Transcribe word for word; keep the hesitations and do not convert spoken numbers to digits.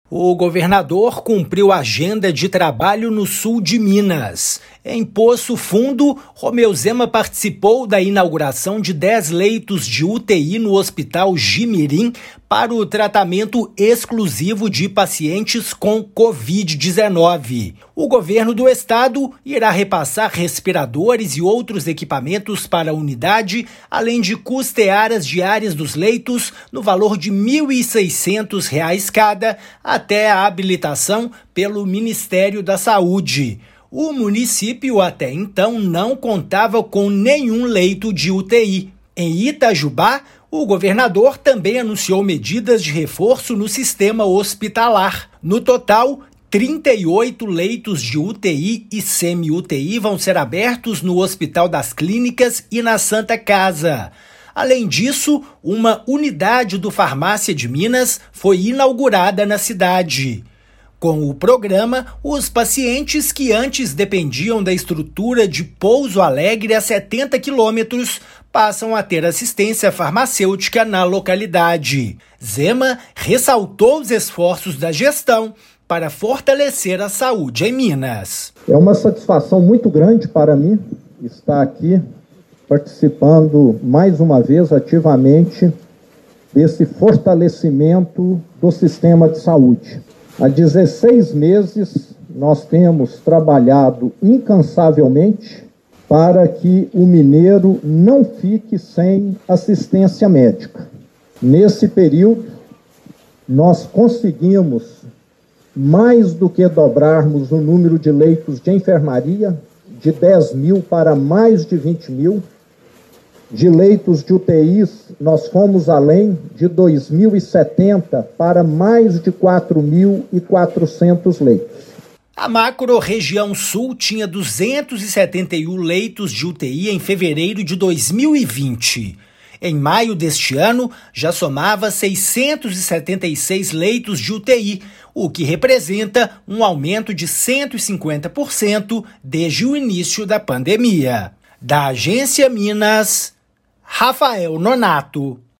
O governador cumpriu a agenda de trabalho no sul de Minas. Em Poço Fundo, Romeu Zema participou da inauguração de dez leitos de U T I no Hospital Jimirim para o tratamento exclusivo de pacientes com covid dezenove. O governo do estado irá repassar respiradores e outros equipamentos para a unidade, além de custear as diárias dos leitos no valor de mil e seiscentos reais cada, até a habilitação pelo Ministério da Saúde. O município até então não contava com nenhum leito de U T I. Em Itajubá, o governador também anunciou medidas de reforço no sistema hospitalar. No total, trinta e oito leitos de U T I e semi-U T I vão ser abertos no Hospital das Clínicas e na Santa Casa. Além disso, uma unidade do Farmácia de Minas foi inaugurada na cidade. Com o programa, os pacientes que antes dependiam da estrutura de Pouso Alegre a setenta quilômetros passam a ter assistência farmacêutica na localidade. Zema ressaltou os esforços da gestão para fortalecer a saúde em Minas. É uma satisfação muito grande para mim estar aqui participando mais uma vez ativamente desse fortalecimento do sistema de saúde. Há dezesseis meses nós temos trabalhado incansavelmente para que o mineiro não fique sem assistência médica. Nesse período, nós conseguimos mais do que dobrarmos o número de leitos de enfermaria, de dez mil para mais de vinte mil. De leitos de U T Is, nós fomos além de dois mil e setenta para mais de quatro mil e quatrocentos leitos. A macro-região sul tinha duzentos e setenta e um leitos de U T I em fevereiro de dois mil e vinte. Em maio deste ano, já somava seiscentos e setenta e seis leitos de U T I, o que representa um aumento de cento e cinquenta por cento desde o início da pandemia. Da Agência Minas, Rafael Nonato.